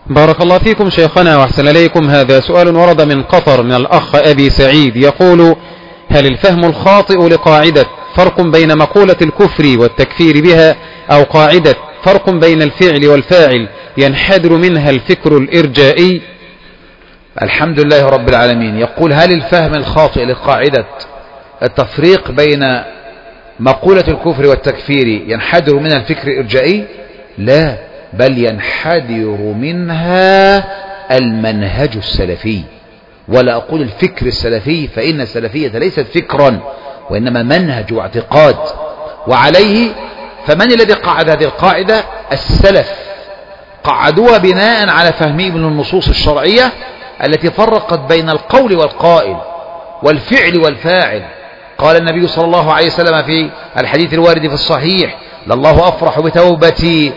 بارك الله فيكم شيخنا وأحسن إليكم. هذا سؤال ورد من قطر من الأخ أبي سعيد يقول: هل الفهم الخاطئ لقاعدة فرق بين مقولة الكفر والتكفير بها، أو قاعدة فرق بين الفعل والفاعل ينحدر منها الفكر الإرجائي؟ الحمد لله رب العالمين. يقول: هل الفهم الخاطئ لقاعدة التفريق بين مقولة الكفر والتكفير ينحدر منها الفكر الإرجائي؟ لا، بل ينحدر منها المنهج السلفي. ولا أقول الفكر السلفي، فإن السلفية ليست فكرا وإنما منهج واعتقاد. وعليه فمن الذي قعد هذه القاعدة؟ السلف، قعدوها بناء على فهمهم من النصوص الشرعية التي فرقت بين القول والقائل والفعل والفاعل. قال النبي صلى الله عليه وسلم في الحديث الوارد في الصحيح: لله أفرح بتوبة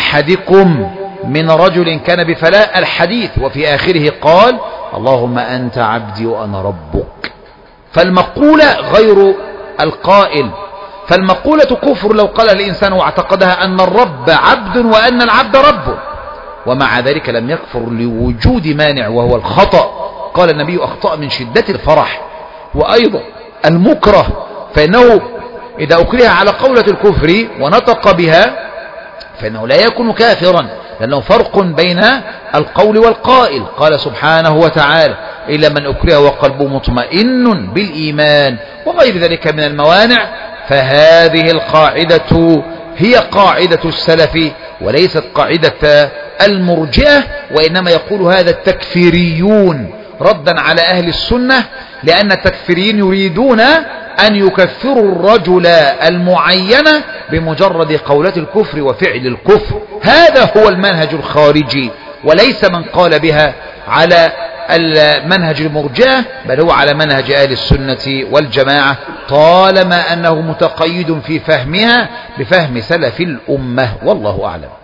أحدكم من رجل كان بفلاء الحديث، وفي آخره قال: اللهم أنت عبدي وأنا ربك. فالمقولة غير القائل. فالمقولة كفر لو قال الإنسان واعتقدها أن الرب عبد وأن العبد رب، ومع ذلك لم يكفر لوجود مانع وهو الخطأ. قال النبي: أخطأ من شدة الفرح. وأيضا المكره، فإنه إذا أكره على قولة الكفر ونطق بها فإنه لا يكون كافرا، لأنه فرق بين القول والقائل. قال سبحانه وتعالى: إلا من أكره وقلبه مطمئن بالإيمان، وغير ذلك من الموانع. فهذه القاعدة هي قاعدة السلف وليست قاعدة المرجئة، وإنما يقول هذا التكفيريون ردا على أهل السنة، لأن التكفيريين يريدون أن يكفروا الرجل المعين بمجرد قولة الكفر وفعل الكفر. هذا هو المنهج الخارجي، وليس من قال بها على المنهج المرجئة، بل هو على منهج أهل السنة والجماعة، طالما أنه متقيد في فهمها بفهم سلف الأمة، والله أعلم.